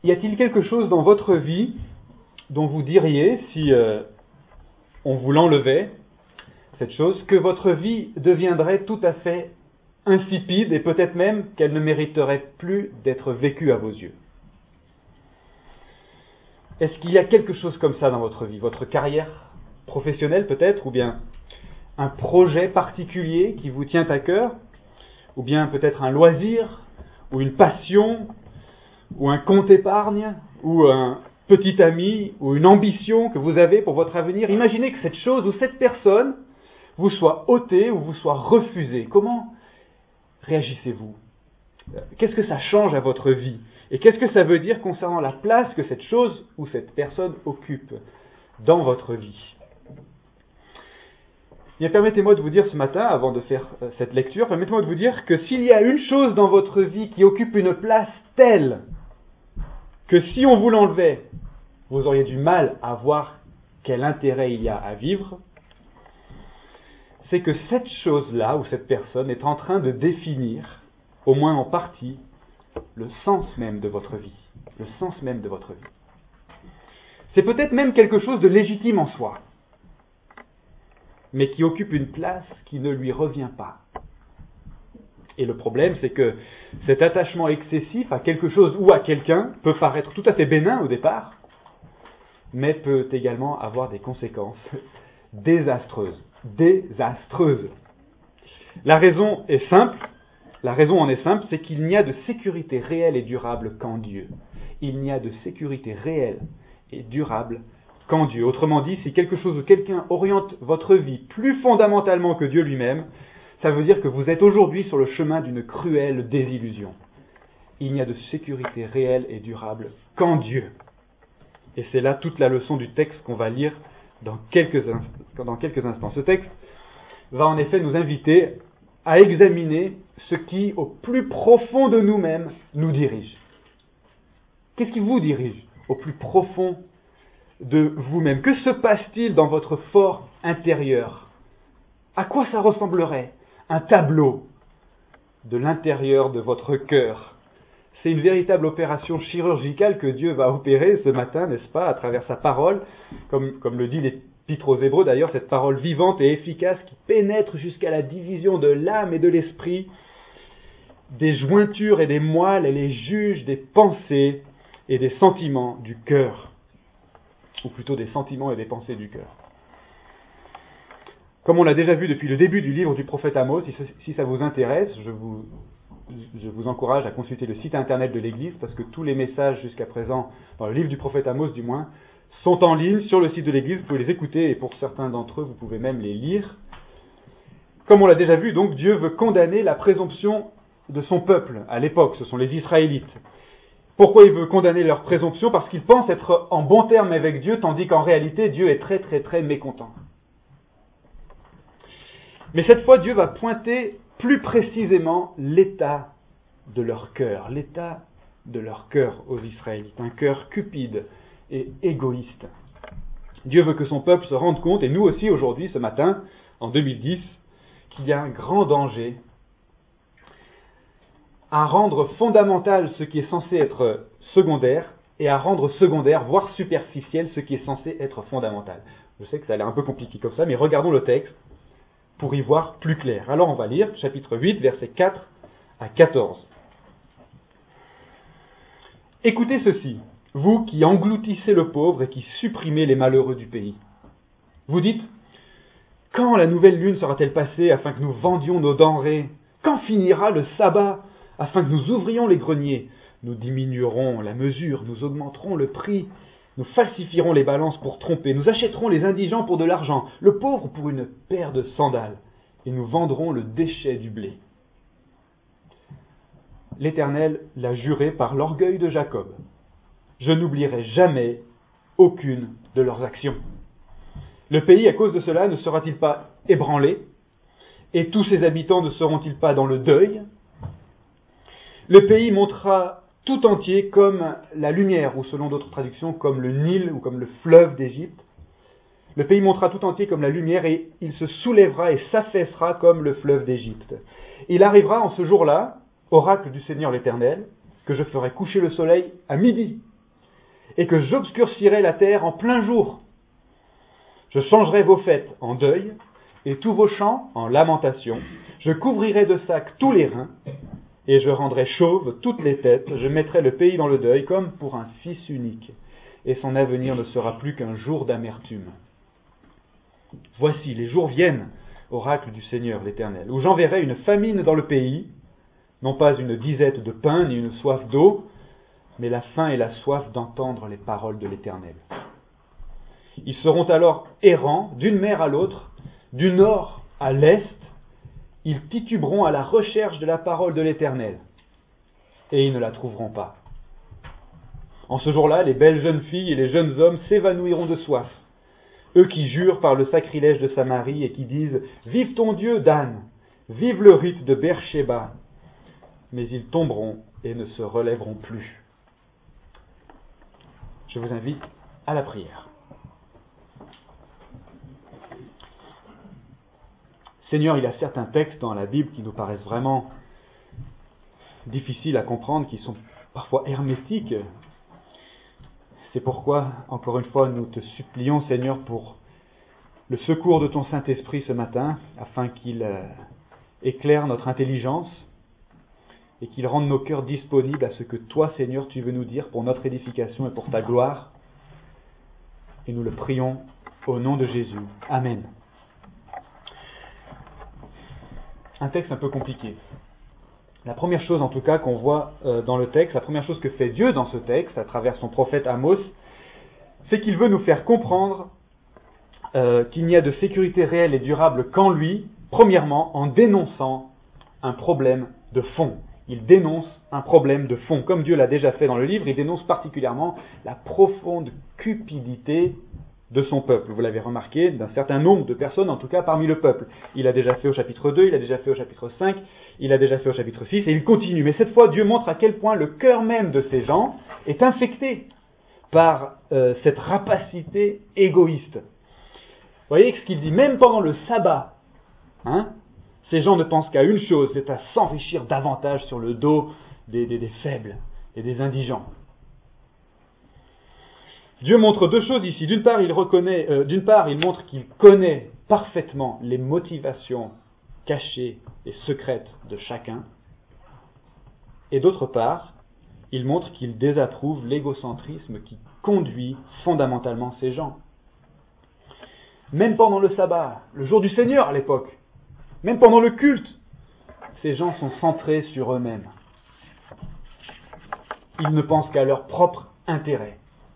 Y a-t-il quelque chose dans votre vie dont vous diriez, si on vous l'enlevait, cette chose, que votre vie deviendrait tout à fait insipide et peut-être même qu'elle ne mériterait plus d'être vécue à vos yeux? Est-ce qu'il y a quelque chose comme ça dans votre vie? Votre carrière professionnelle peut-être, ou bien un projet particulier qui vous tient à cœur, ou bien peut-être un loisir, ou une passion, ou un compte épargne, ou un petit ami, ou une ambition que vous avez pour votre avenir. Imaginez que cette chose ou cette personne vous soit ôtée ou vous soit refusée. Comment réagissez-vous? Qu'est-ce que ça change à votre vie? Et qu'est-ce que ça veut dire concernant la place que cette chose ou cette personne occupe dans votre vie? Bien, permettez-moi de vous dire ce matin, avant de faire cette lecture, permettez-moi de vous dire que s'il y a une chose dans votre vie qui occupe une place telle que si on vous l'enlevait, vous auriez du mal à voir quel intérêt il y a à vivre, c'est que cette chose-là ou cette personne est en train de définir, au moins en partie, le sens même de votre vie. Le sens même de votre vie. C'est peut-être même quelque chose de légitime en soi, mais qui occupe une place qui ne lui revient pas. Et le problème, c'est que cet attachement excessif à quelque chose ou à quelqu'un peut paraître tout à fait bénin au départ, mais peut également avoir des conséquences désastreuses. Désastreuses. La raison est simple. La raison en est simple, c'est qu'il n'y a de sécurité réelle et durable qu'en Dieu. Il n'y a de sécurité réelle et durable qu'en Dieu. Autrement dit, si quelque chose ou quelqu'un oriente votre vie plus fondamentalement que Dieu lui-même, ça veut dire que vous êtes aujourd'hui sur le chemin d'une cruelle désillusion. Il n'y a de sécurité réelle et durable qu'en Dieu. Et c'est là toute la leçon du texte qu'on va lire dans quelques instants. Ce texte va en effet nous inviter à examiner ce qui, au plus profond de nous-mêmes, nous dirige. Qu'est-ce qui vous dirige au plus profond de vous-même? Que se passe-t-il dans votre fort intérieur? À quoi ça ressemblerait un tableau de l'intérieur de votre cœur? C'est une véritable opération chirurgicale que Dieu va opérer ce matin, n'est-ce pas, à travers sa parole, comme le dit l'Épître aux Hébreux d'ailleurs, cette parole vivante et efficace qui pénètre jusqu'à la division de l'âme et de l'esprit, des jointures et des moelles, et les juge des pensées et des sentiments du cœur, ou plutôt des sentiments et des pensées du cœur. Comme on l'a déjà vu depuis le début du livre du prophète Amos, si ça vous intéresse, je vous encourage à consulter le site internet de l'Église, parce que tous les messages jusqu'à présent, dans le livre du prophète Amos du moins, sont en ligne sur le site de l'Église. Vous pouvez les écouter, et pour certains d'entre eux, vous pouvez même les lire. Comme on l'a déjà vu, donc, Dieu veut condamner la présomption de son peuple à l'époque, ce sont les Israélites. Pourquoi il veut condamner leur présomption? Parce qu'ils pensent être en bon terme avec Dieu, tandis qu'en réalité, Dieu est très très très mécontent. Mais cette fois, Dieu va pointer plus précisément l'état de leur cœur aux Israélites, un cœur cupide et égoïste. Dieu veut que son peuple se rende compte, et nous aussi aujourd'hui, ce matin, en 2010, qu'il y a un grand danger à rendre fondamental ce qui est censé être secondaire, et à rendre secondaire, voire superficiel, ce qui est censé être fondamental. Je sais que ça a l'air un peu compliqué comme ça, mais regardons le texte pour y voir plus clair. Alors on va lire chapitre 8, versets 4 à 14. Écoutez ceci, vous qui engloutissez le pauvre et qui supprimez les malheureux du pays. Vous dites, quand la nouvelle lune sera-t-elle passée afin que nous vendions nos denrées? Quand finira le sabbat afin que nous ouvrions les greniers? Nous diminuerons la mesure, nous augmenterons le prix, nous falsifierons les balances pour tromper, nous achèterons les indigents pour de l'argent, le pauvre pour une paire de sandales, et nous vendrons le déchet du blé. L'Éternel l'a juré par l'orgueil de Jacob. Je n'oublierai jamais aucune de leurs actions. Le pays, à cause de cela, ne sera-t-il pas ébranlé? Et tous ses habitants ne seront-ils pas dans le deuil? Le pays montera tout entier comme la lumière, ou selon d'autres traductions, comme le Nil ou comme le fleuve d'Égypte. Le pays montera tout entier comme la lumière et il se soulèvera et s'affaissera comme le fleuve d'Égypte. Il arrivera en ce jour-là, oracle du Seigneur l'Éternel, que je ferai coucher le soleil à midi et que j'obscurcirai la terre en plein jour. Je changerai vos fêtes en deuil, et tous vos chants en lamentation. Je couvrirai de sacs tous les reins, et je rendrai chauves toutes les têtes. Je mettrai le pays dans le deuil, comme pour un fils unique, et son avenir ne sera plus qu'un jour d'amertume. Voici, les jours viennent, oracle du Seigneur l'Éternel, où j'enverrai une famine dans le pays, non pas une disette de pain, ni une soif d'eau, mais la faim et la soif d'entendre les paroles de l'Éternel. Ils seront alors errants d'une mer à l'autre, du nord à l'est. Ils tituberont à la recherche de la parole de l'Éternel, et ils ne la trouveront pas. En ce jour-là, les belles jeunes filles et les jeunes hommes s'évanouiront de soif. Eux qui jurent par le sacrilège de Samarie et qui disent « Vive ton Dieu, Dan! Vive le rite de Beersheba !» Mais ils tomberont et ne se relèveront plus. Je vous invite à la prière. Seigneur, il y a certains textes dans la Bible qui nous paraissent vraiment difficiles à comprendre, qui sont parfois hermétiques. C'est pourquoi, encore une fois, nous te supplions, Seigneur, pour le secours de ton Saint-Esprit ce matin, afin qu'il éclaire notre intelligence et qu'il rende nos cœurs disponibles à ce que toi, Seigneur, tu veux nous dire pour notre édification et pour ta gloire. Et nous le prions au nom de Jésus. Amen. Un texte un peu compliqué. La première chose en tout cas qu'on voit dans le texte, la première chose que fait Dieu dans ce texte, à travers son prophète Amos, c'est qu'il veut nous faire comprendre qu'il n'y a de sécurité réelle et durable qu'en lui, premièrement en dénonçant un problème de fond. Il dénonce un problème de fond. Comme Dieu l'a déjà fait dans le livre, il dénonce particulièrement la profonde cupidité de son peuple. Vous l'avez remarqué, d'un certain nombre de personnes, en tout cas parmi le peuple. Il a déjà fait au chapitre 2, il a déjà fait au chapitre 5, il a déjà fait au chapitre 6, et il continue. Mais cette fois, Dieu montre à quel point le cœur même de ces gens est infecté par cette rapacité égoïste. Vous voyez ce qu'il dit, même pendant le sabbat, ces gens ne pensent qu'à une chose, c'est à s'enrichir davantage sur le dos des faibles et des indigents. Dieu montre deux choses ici. D'une part, il montre qu'il connaît parfaitement les motivations cachées et secrètes de chacun. Et d'autre part, il montre qu'il désapprouve l'égocentrisme qui conduit fondamentalement ces gens. Même pendant le sabbat, le jour du Seigneur à l'époque, même pendant le culte, ces gens sont centrés sur eux-mêmes. Ils ne pensent qu'à leur propre intérêt.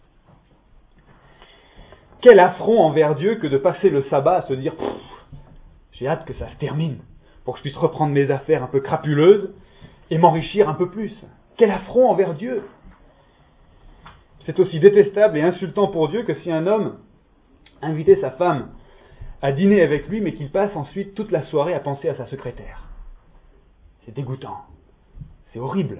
Quel affront envers Dieu que de passer le sabbat à se dire « j'ai hâte que ça se termine pour que je puisse reprendre mes affaires un peu crapuleuses et m'enrichir un peu plus. » Quel affront envers Dieu! C'est aussi détestable et insultant pour Dieu que si un homme invitait sa femme à dîner avec lui, mais qu'il passe ensuite toute la soirée à penser à sa secrétaire. C'est dégoûtant. C'est horrible.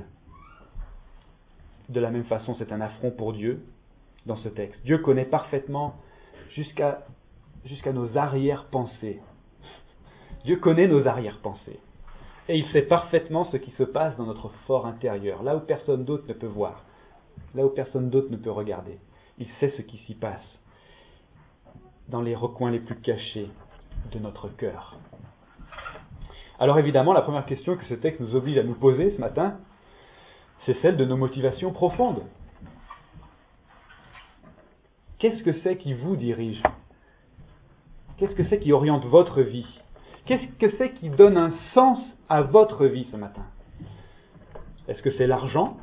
De la même façon, c'est un affront pour Dieu dans ce texte. Dieu connaît parfaitement jusqu'à nos arrière-pensées. Dieu connaît nos arrière-pensées. Et il sait parfaitement ce qui se passe dans notre fort intérieur, là où personne d'autre ne peut voir, là où personne d'autre ne peut regarder. Il sait ce qui s'y passe dans les recoins les plus cachés de notre cœur. Alors évidemment, la première question que ce texte nous oblige à nous poser ce matin, c'est celle de nos motivations profondes. Qu'est-ce que c'est qui vous dirige? Qu'est-ce que c'est qui oriente votre vie? Qu'est-ce que c'est qui donne un sens à votre vie ce matin? Est-ce que c'est l'argent?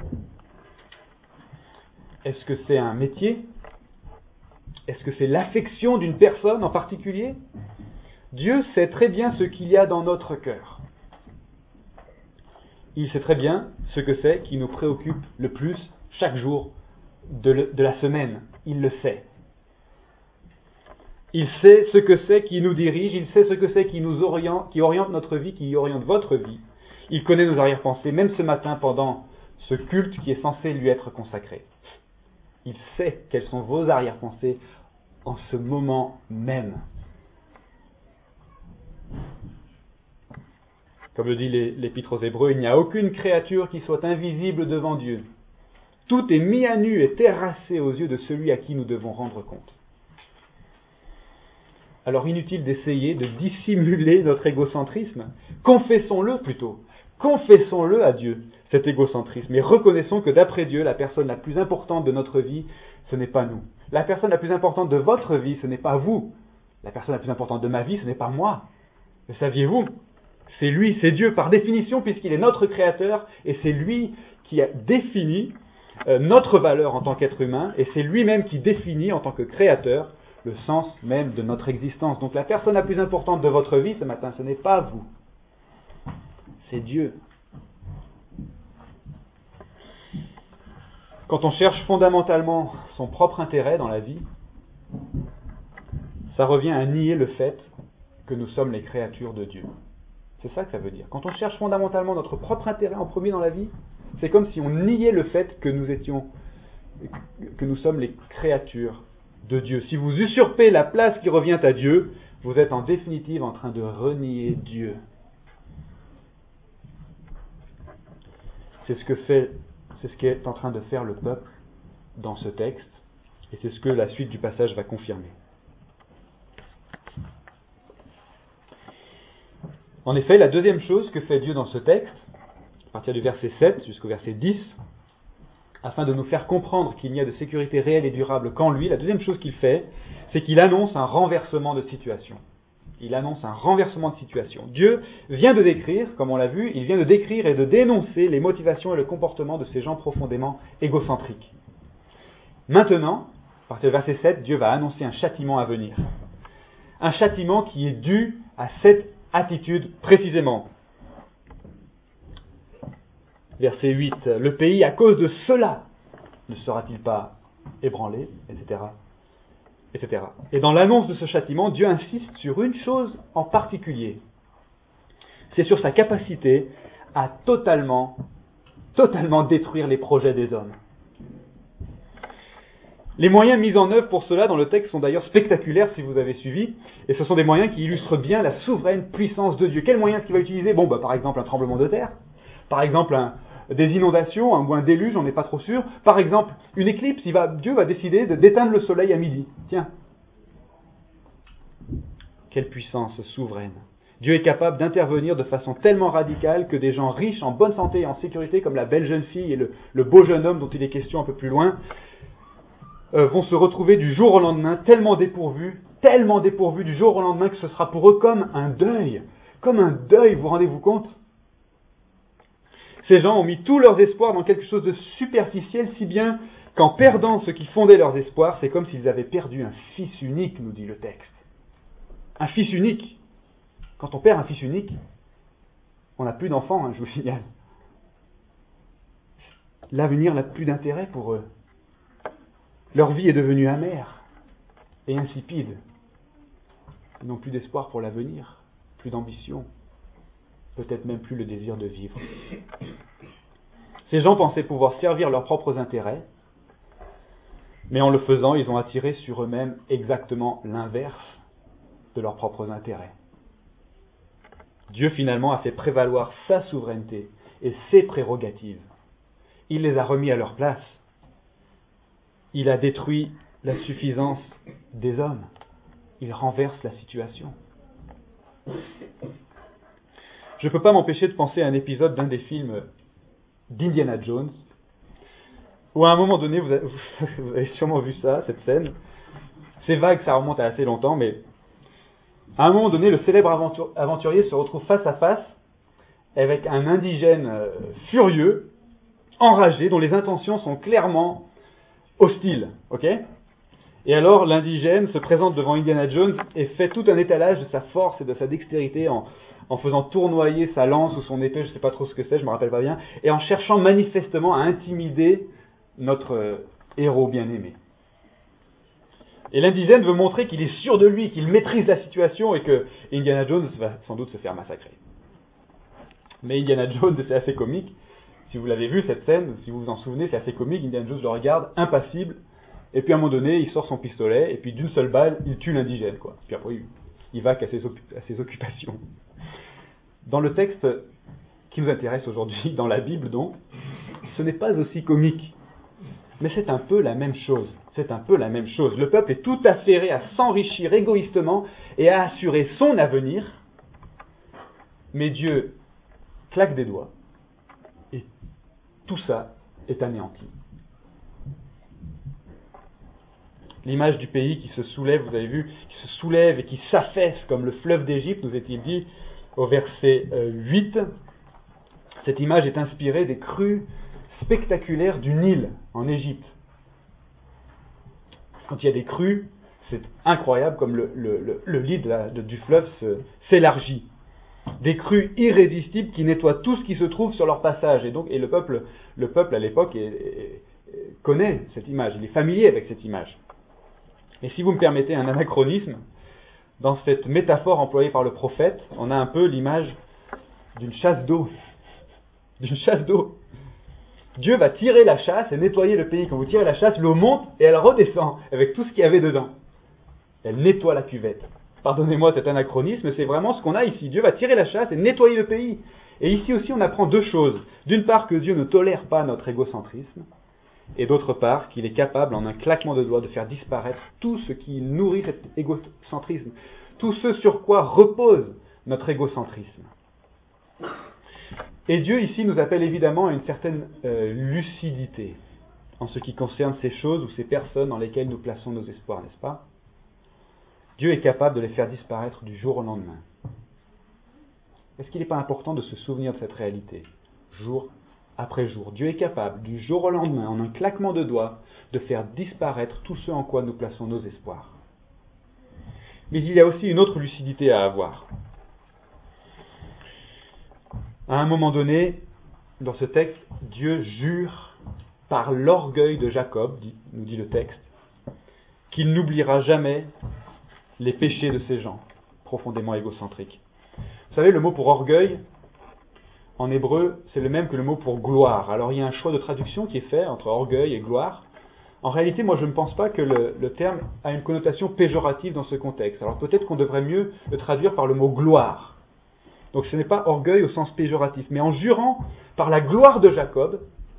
Est-ce que c'est un métier? Est-ce que c'est l'affection d'une personne en particulier? Dieu sait très bien ce qu'il y a dans notre cœur. Il sait très bien ce que c'est qui nous préoccupe le plus chaque jour de la semaine. Il le sait. Il sait ce que c'est qui nous dirige, il sait ce que c'est qui nous oriente, qui oriente notre vie, qui oriente votre vie. Il connaît nos arrière-pensées, même ce matin pendant ce culte qui est censé lui être consacré. Il sait quelles sont vos arrière-pensées en ce moment même. Comme le dit l'Épître aux Hébreux, il n'y a aucune créature qui soit invisible devant Dieu. Tout est mis à nu et terrassé aux yeux de celui à qui nous devons rendre compte. Alors inutile d'essayer de dissimuler notre égocentrisme. Confessons-le plutôt. Confessons-le à Dieu, cet égocentrisme. Et reconnaissons que d'après Dieu, la personne la plus importante de notre vie, ce n'est pas nous. La personne la plus importante de votre vie, ce n'est pas vous. La personne la plus importante de ma vie, ce n'est pas moi. Le saviez-vous ? C'est lui, c'est Dieu par définition, puisqu'il est notre créateur, et c'est lui qui a défini notre valeur en tant qu'être humain, et c'est lui-même qui définit en tant que créateur le sens même de notre existence. Donc la personne la plus importante de votre vie ce matin, ce n'est pas vous, c'est Dieu. Quand on cherche fondamentalement son propre intérêt dans la vie, ça revient à nier le fait que nous sommes les créatures de Dieu. C'est ça que ça veut dire. Quand on cherche fondamentalement notre propre intérêt en premier dans la vie, c'est comme si on niait le fait que nous sommes les créatures de Dieu. Si vous usurpez la place qui revient à Dieu, vous êtes en définitive en train de renier Dieu. C'est ce qu'est en train de faire le peuple dans ce texte, et c'est ce que la suite du passage va confirmer. En effet, la deuxième chose que fait Dieu dans ce texte, à partir du verset 7 jusqu'au verset 10, afin de nous faire comprendre qu'il n'y a de sécurité réelle et durable qu'en lui, la deuxième chose qu'il fait, c'est qu'il annonce un renversement de situation. Il annonce un renversement de situation. Dieu vient de décrire, comme on l'a vu, il vient de décrire et de dénoncer les motivations et le comportement de ces gens profondément égocentriques. Maintenant, à partir du verset 7, Dieu va annoncer un châtiment à venir. Un châtiment qui est dû à cette attitude précisément. Verset 8, le pays à cause de cela ne sera-t-il pas ébranlé, etc., etc. Et dans l'annonce de ce châtiment, Dieu insiste sur une chose en particulier. C'est sur sa capacité à totalement détruire les projets des hommes. Les moyens mis en œuvre pour cela dans le texte sont d'ailleurs spectaculaires si vous avez suivi, et ce sont des moyens qui illustrent bien la souveraine puissance de Dieu. Quel moyen est-ce qu'il va utiliser ? Par exemple un tremblement de terre, par exemple des inondations, ou un déluge, on n'est pas trop sûr, par exemple une éclipse, Dieu va décider d'éteindre le soleil à midi. Tiens, quelle puissance souveraine. Dieu est capable d'intervenir de façon tellement radicale que des gens riches, en bonne santé et en sécurité, comme la belle jeune fille et le beau jeune homme dont il est question un peu plus loin, vont se retrouver du jour au lendemain tellement dépourvus du jour au lendemain que ce sera pour eux comme un deuil, vous rendez-vous compte ? Ces gens ont mis tous leurs espoirs dans quelque chose de superficiel, si bien qu'en perdant ce qui fondait leurs espoirs, c'est comme s'ils avaient perdu un fils unique, nous dit le texte. Un fils unique. Quand on perd un fils unique, on n'a plus d'enfants, je vous signale. L'avenir n'a plus d'intérêt pour eux. Leur vie est devenue amère et insipide. Ils n'ont plus d'espoir pour l'avenir, plus d'ambition, peut-être même plus le désir de vivre. Ces gens pensaient pouvoir servir leurs propres intérêts, mais en le faisant, ils ont attiré sur eux-mêmes exactement l'inverse de leurs propres intérêts. Dieu finalement a fait prévaloir sa souveraineté et ses prérogatives. Il les a remis à leur place. Il a détruit la suffisance des hommes. Il renverse la situation. Je ne peux pas m'empêcher de penser à un épisode d'un des films d'Indiana Jones, où à un moment donné, vous avez sûrement vu ça, cette scène. C'est vague, ça remonte à assez longtemps, mais à un moment donné, le célèbre aventurier se retrouve face à face avec un indigène furieux, enragé, dont les intentions sont clairement hostiles. Ok ? Et alors l'indigène se présente devant Indiana Jones et fait tout un étalage de sa force et de sa dextérité en faisant tournoyer sa lance ou son épée, je ne sais pas trop ce que c'est, je ne me rappelle pas bien, et en cherchant manifestement à intimider notre héros bien-aimé. Et l'indigène veut montrer qu'il est sûr de lui, qu'il maîtrise la situation et que Indiana Jones va sans doute se faire massacrer. Mais Indiana Jones, c'est assez comique. Si vous l'avez vu cette scène, si vous vous en souvenez, c'est assez comique. Indiana Jones le regarde, impassible, et puis à un moment donné, il sort son pistolet, et puis d'une seule balle, il tue l'indigène, quoi. Puis après, il va qu'à ses occupations. Dans le texte qui nous intéresse aujourd'hui, dans la Bible donc, ce n'est pas aussi comique. Mais c'est un peu la même chose. C'est un peu la même chose. Le peuple est tout affairé à s'enrichir égoïstement et à assurer son avenir. Mais Dieu claque des doigts et tout ça est anéanti. L'image du pays qui se soulève, vous avez vu, qui se soulève et qui s'affaisse comme le fleuve d'Égypte, nous est-il dit au verset 8. Cette image est inspirée des crues spectaculaires du Nil en Égypte. Quand il y a des crues, c'est incroyable comme le lit du fleuve s'élargit. Des crues irrésistibles qui nettoient tout ce qui se trouve sur leur passage. Et le peuple à l'époque connaît cette image, il est familier avec cette image. Et si vous me permettez un anachronisme, dans cette métaphore employée par le prophète, on a un peu l'image d'une chasse d'eau. D'une chasse d'eau. Dieu va tirer la chasse et nettoyer le pays. Quand vous tirez la chasse, l'eau monte et elle redescend avec tout ce qu'il y avait dedans. Elle nettoie la cuvette. Pardonnez-moi cet anachronisme, c'est vraiment ce qu'on a ici. Dieu va tirer la chasse et nettoyer le pays. Et ici aussi, on apprend deux choses. D'une part, que Dieu ne tolère pas notre égocentrisme. Et d'autre part, qu'il est capable, en un claquement de doigts, de faire disparaître tout ce qui nourrit cet égocentrisme. Tout ce sur quoi repose notre égocentrisme. Et Dieu ici nous appelle évidemment à une certaine lucidité en ce qui concerne ces choses ou ces personnes dans lesquelles nous plaçons nos espoirs, n'est-ce pas ? Dieu est capable de les faire disparaître du jour au lendemain. Est-ce qu'il n'est pas important de se souvenir de cette réalité, jour après jour ? Dieu est capable, du jour au lendemain, en un claquement de doigts, de faire disparaître tout ce en quoi nous plaçons nos espoirs. Mais il y a aussi une autre lucidité à avoir. À un moment donné, dans ce texte, Dieu jure par l'orgueil de Jacob, nous dit le texte, qu'il n'oubliera jamais les péchés de ces gens, profondément égocentriques. Vous savez, le mot pour orgueil, en hébreu, c'est le même que le mot pour gloire. Alors il y a un choix de traduction qui est fait entre orgueil et gloire. En réalité, moi je ne pense pas que le terme a une connotation péjorative dans ce contexte. Alors peut-être qu'on devrait mieux le traduire par le mot gloire. Donc ce n'est pas orgueil au sens péjoratif, mais en jurant par la gloire de Jacob,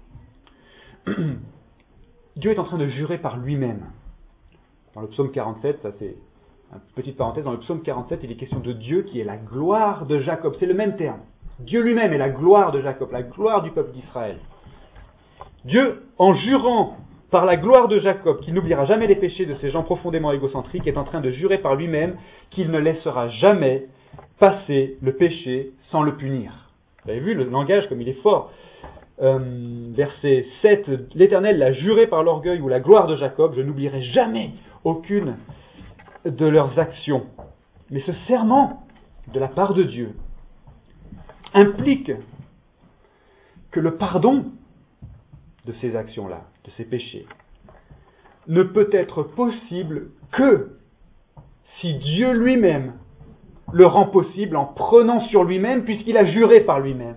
Dieu est en train de jurer par lui-même. Dans le psaume 47, ça c'est une petite parenthèse, dans le psaume 47, il est question de Dieu qui est la gloire de Jacob. C'est le même terme. Dieu lui-même est la gloire de Jacob, la gloire du peuple d'Israël. Dieu, en jurant par la gloire de Jacob qu'il n'oubliera jamais les péchés de ces gens profondément égocentriques, est en train de jurer par lui-même qu'il ne laissera jamais passer le péché sans le punir. Vous avez vu le langage comme il est fort. Verset 7, l'Éternel l'a juré par l'orgueil ou la gloire de Jacob, je n'oublierai jamais aucune de leurs actions. Mais ce serment de la part de Dieu implique que le pardon de ces actions-là, de ces péchés, ne peut être possible que si Dieu lui-même le rend possible en prenant sur lui-même, puisqu'il a juré par lui-même.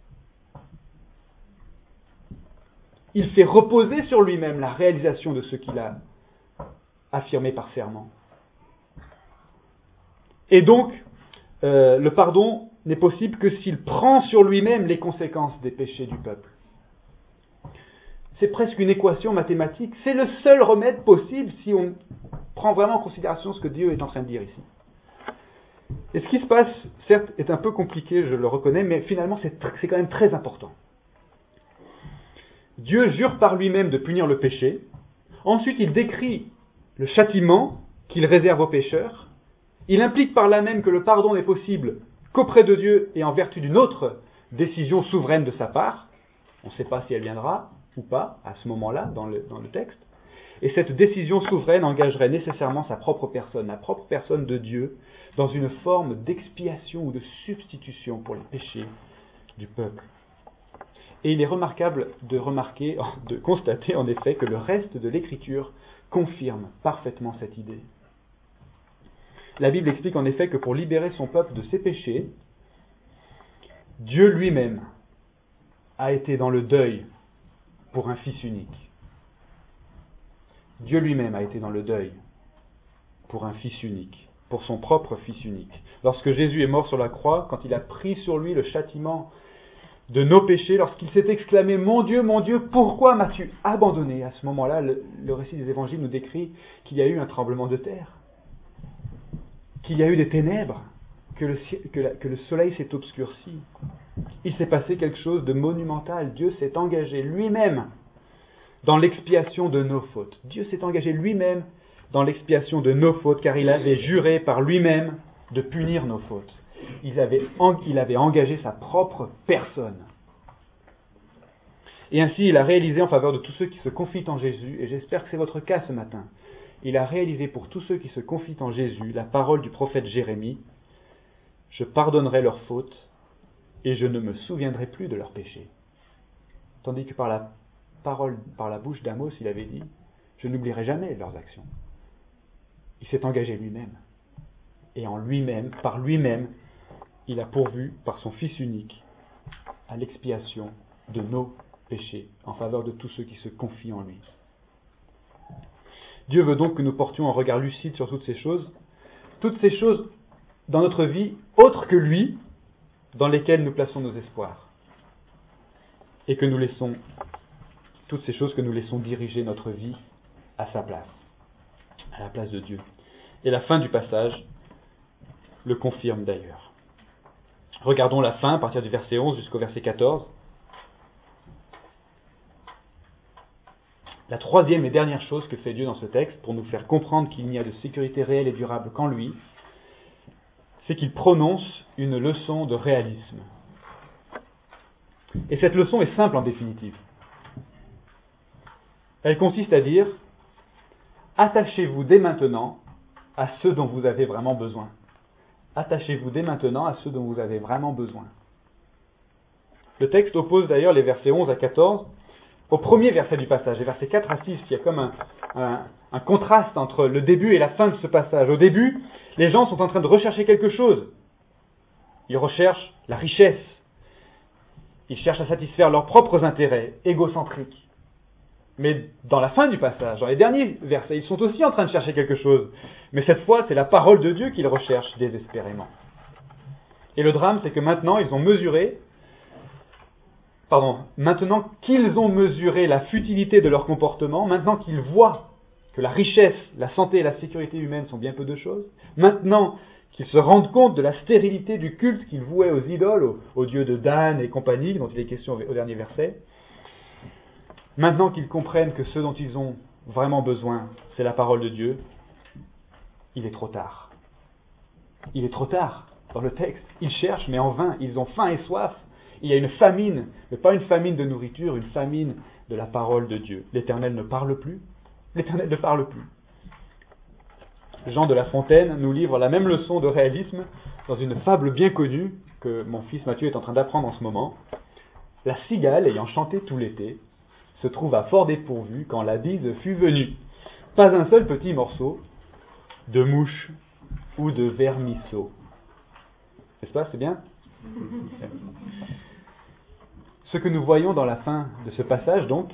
Il fait reposer sur lui-même la réalisation de ce qu'il a affirmé par serment. Et donc, le pardon n'est possible que s'il prend sur lui-même les conséquences des péchés du peuple. C'est presque une équation mathématique. C'est le seul remède possible si on prend vraiment en considération ce que Dieu est en train de dire ici. Et ce qui se passe, certes, est un peu compliqué, je le reconnais, mais finalement c'est quand même très important. Dieu jure par lui-même de punir le péché. Ensuite, il décrit le châtiment qu'il réserve aux pécheurs. Il implique par là même que le pardon n'est possible qu'auprès de Dieu et en vertu d'une autre décision souveraine de sa part. On ne sait pas si elle viendra ou pas à ce moment-là dans le texte. Et cette décision souveraine engagerait nécessairement sa propre personne, la propre personne de Dieu, dans une forme d'expiation ou de substitution pour les péchés du peuple. Et il est remarquable de constater en effet que le reste de l'Écriture confirme parfaitement cette idée. La Bible explique en effet que pour libérer son peuple de ses péchés, Dieu lui-même a été dans le deuil pour un fils unique. Dieu lui-même a été dans le deuil pour un fils unique, pour son propre fils unique. Lorsque Jésus est mort sur la croix, quand il a pris sur lui le châtiment de nos péchés, lorsqu'il s'est exclamé « Mon Dieu, pourquoi m'as-tu abandonné ?» À ce moment-là, le récit des évangiles nous décrit qu'il y a eu un tremblement de terre, qu'il y a eu des ténèbres, que le soleil s'est obscurci. Il s'est passé quelque chose de monumental. Dieu s'est engagé lui-même dans l'expiation de nos fautes. Dieu s'est engagé lui-même dans l'expiation de nos fautes, car il avait juré par lui-même de punir nos fautes. Il avait engagé sa propre personne. Et ainsi, il a réalisé en faveur de tous ceux qui se confient en Jésus, et j'espère que c'est votre cas ce matin, il a réalisé pour tous ceux qui se confient en Jésus la parole du prophète Jérémie: « Je pardonnerai leurs fautes, et je ne me souviendrai plus de leurs péchés. » Tandis que par la parole, par la bouche d'Amos, il avait dit: « Je n'oublierai jamais leurs actions. » Il s'est engagé lui-même. Et en lui-même, par lui-même, il a pourvu, par son Fils unique, à l'expiation de nos péchés, en faveur de tous ceux qui se confient en lui. Dieu veut donc que nous portions un regard lucide sur toutes ces choses dans notre vie, autres que lui, dans lesquelles nous plaçons nos espoirs. Et que nous laissons, toutes ces choses que nous laissons diriger notre vie à sa place, à la place de Dieu. Et la fin du passage le confirme d'ailleurs. Regardons la fin, à partir du verset 11 jusqu'au verset 14. La troisième et dernière chose que fait Dieu dans ce texte, pour nous faire comprendre qu'il n'y a de sécurité réelle et durable qu'en lui, c'est qu'il prononce une leçon de réalisme. Et cette leçon est simple en définitive. Elle consiste à dire: attachez-vous dès maintenant à ceux dont vous avez vraiment besoin. Attachez-vous dès maintenant à ceux dont vous avez vraiment besoin. Le texte oppose d'ailleurs les versets 11 à 14 au premier verset du passage, les versets 4 à 6. Il y a comme un contraste entre le début et la fin de ce passage. Au début, les gens sont en train de rechercher quelque chose. Ils recherchent la richesse. Ils cherchent à satisfaire leurs propres intérêts égocentriques. Mais dans la fin du passage, dans les derniers versets, ils sont aussi en train de chercher quelque chose. Mais cette fois, c'est la parole de Dieu qu'ils recherchent désespérément. Et le drame, c'est que maintenant qu'ils ont mesuré la futilité de leur comportement, maintenant qu'ils voient que la richesse, la santé et la sécurité humaine sont bien peu de choses, maintenant qu'ils se rendent compte de la stérilité du culte qu'ils vouaient aux idoles, aux dieux de Dan et compagnie, dont il est question au dernier verset, maintenant qu'ils comprennent que ce dont ils ont vraiment besoin, c'est la parole de Dieu, il est trop tard. Il est trop tard dans le texte. Ils cherchent, mais en vain. Ils ont faim et soif. Il y a une famine, mais pas une famine de nourriture, une famine de la parole de Dieu. L'Éternel ne parle plus. L'Éternel ne parle plus. Jean de La Fontaine nous livre la même leçon de réalisme dans une fable bien connue que mon fils Mathieu est en train d'apprendre en ce moment. La cigale, ayant chanté tout l'été, se trouva fort dépourvue quand la bise fut venue. Pas un seul petit morceau de mouche ou de vermisseau. N'est-ce pas, c'est bien ? Ce que nous voyons dans la fin de ce passage, donc,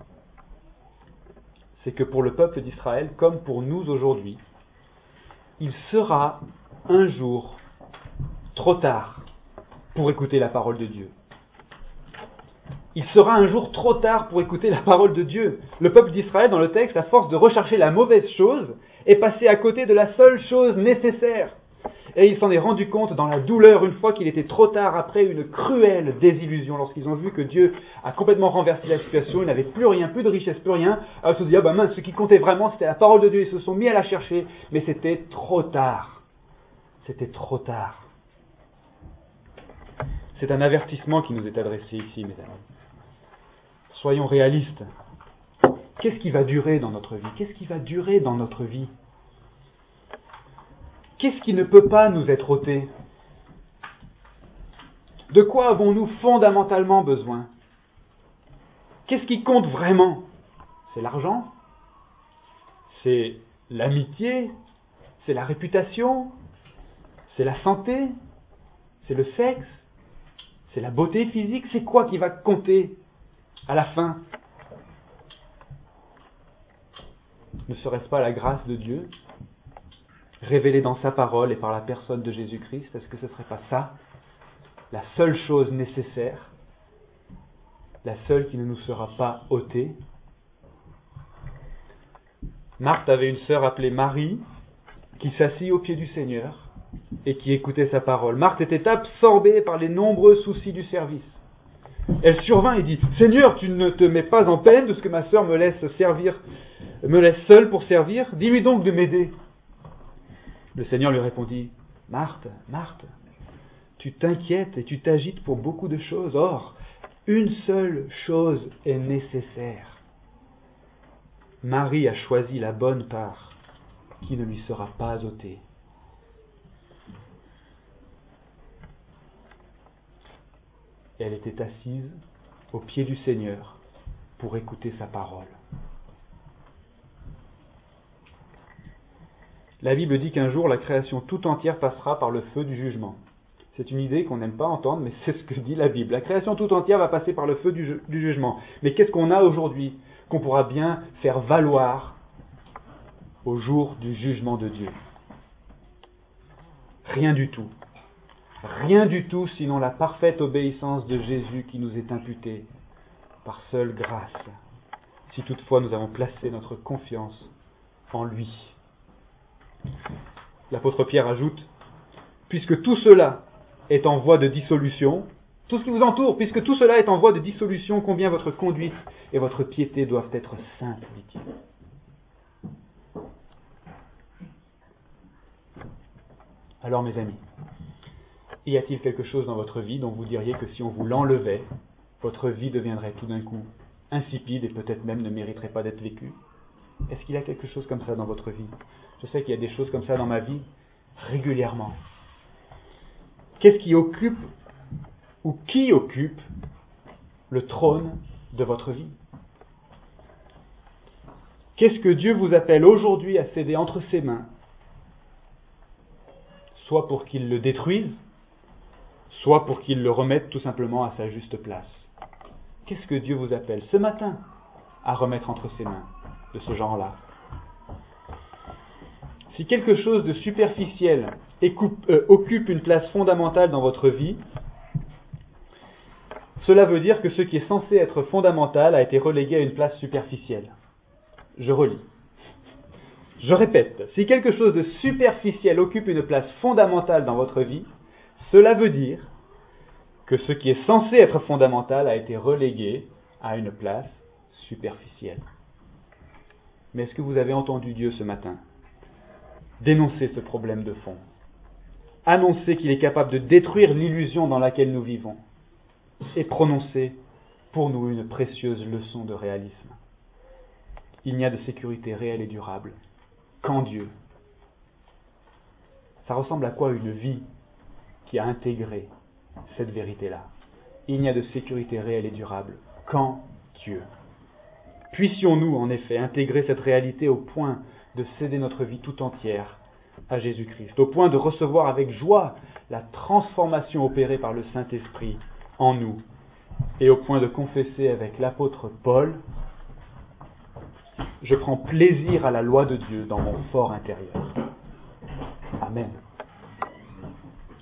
c'est que pour le peuple d'Israël, comme pour nous aujourd'hui, il sera un jour trop tard pour écouter la parole de Dieu. Il sera un jour trop tard pour écouter la parole de Dieu. Le peuple d'Israël, dans le texte, à force de rechercher la mauvaise chose, est passé à côté de la seule chose nécessaire. Et il s'en est rendu compte dans la douleur, une fois qu'il était trop tard, après une cruelle désillusion, lorsqu'ils ont vu que Dieu a complètement renversé la situation, ils n'avaient plus rien, plus de richesse, plus rien. Alors ils se sont dit, mince, ce qui comptait vraiment, c'était la parole de Dieu. Ils se sont mis à la chercher, mais c'était trop tard. C'était trop tard. C'est un avertissement qui nous est adressé ici, mes amis. Soyons réalistes. Qu'est-ce qui va durer dans notre vie ? Qu'est-ce qui va durer dans notre vie ? Qu'est-ce qui ne peut pas nous être ôté ? De quoi avons-nous fondamentalement besoin ? Qu'est-ce qui compte vraiment ? C'est l'argent ? C'est l'amitié ? C'est la réputation ? C'est la santé ? C'est le sexe ? C'est la beauté physique ? C'est quoi qui va compter à la fin ? Ne serait-ce pas la grâce de Dieu, révélée dans sa parole et par la personne de Jésus-Christ ? Est-ce que ce ne serait pas ça, la seule chose nécessaire la seule qui ne nous sera pas ôtée. Marthe avait une sœur appelée Marie, qui s'assit aux pieds du Seigneur et qui écoutait sa parole. Marthe était absorbée par les nombreux soucis du service. Elle survint et dit, « Seigneur, tu ne te mets pas en peine de ce que ma sœur me laisse seule pour servir? Dis-lui donc de m'aider. » Le Seigneur lui répondit, « Marthe, Marthe, tu t'inquiètes et tu t'agites pour beaucoup de choses. Or, une seule chose est nécessaire. Marie a choisi la bonne part qui ne lui sera pas ôtée. » Elle était assise au pied du Seigneur pour écouter sa parole. La Bible dit qu'un jour la création tout entière passera par le feu du jugement. C'est une idée qu'on n'aime pas entendre, mais c'est ce que dit la Bible. La création tout entière va passer par le feu du jugement. Mais qu'est-ce qu'on a aujourd'hui qu'on pourra bien faire valoir au jour du jugement de Dieu? Rien du tout. Rien du tout, sinon la parfaite obéissance de Jésus qui nous est imputée par seule grâce, si toutefois nous avons placé notre confiance en lui. L'apôtre Pierre ajoute, « Puisque tout cela est en voie de dissolution, tout ce qui vous entoure, puisque tout cela est en voie de dissolution, combien votre conduite et votre piété doivent être saintes, dit-il. » Alors mes amis, y a-t-il quelque chose dans votre vie dont vous diriez que si on vous l'enlevait, votre vie deviendrait tout d'un coup insipide et peut-être même ne mériterait pas d'être vécue? Est-ce qu'il y a quelque chose comme ça dans votre vie? Je sais qu'il y a des choses comme ça dans ma vie régulièrement. Qu'est-ce qui occupe ou qui occupe le trône de votre vie? Qu'est-ce que Dieu vous appelle aujourd'hui à céder entre ses mains, soit pour qu'il le détruise, soit pour qu'il le remette tout simplement à sa juste place? Qu'est-ce que Dieu vous appelle ce matin à remettre entre ses mains de ce genre-là? Si quelque chose de superficiel occupe une place fondamentale dans votre vie, cela veut dire que ce qui est censé être fondamental a été relégué à une place superficielle. Je relis. Je répète, si quelque chose de superficiel occupe une place fondamentale dans votre vie, cela veut dire que ce qui est censé être fondamental a été relégué à une place superficielle. Mais est-ce que vous avez entendu Dieu ce matin dénoncer ce problème de fond, annoncer qu'il est capable de détruire l'illusion dans laquelle nous vivons et prononcer pour nous une précieuse leçon de réalisme? Il n'y a de sécurité réelle et durable qu'en Dieu. Ça ressemble à quoi une vie qui a intégré cette vérité-là? Il n'y a de sécurité réelle et durable qu'en Dieu. Puissions-nous en effet intégrer cette réalité au point de céder notre vie tout entière à Jésus-Christ, au point de recevoir avec joie la transformation opérée par le Saint-Esprit en nous, et au point de confesser avec l'apôtre Paul, « Je prends plaisir à la loi de Dieu dans mon fort intérieur. » Amen.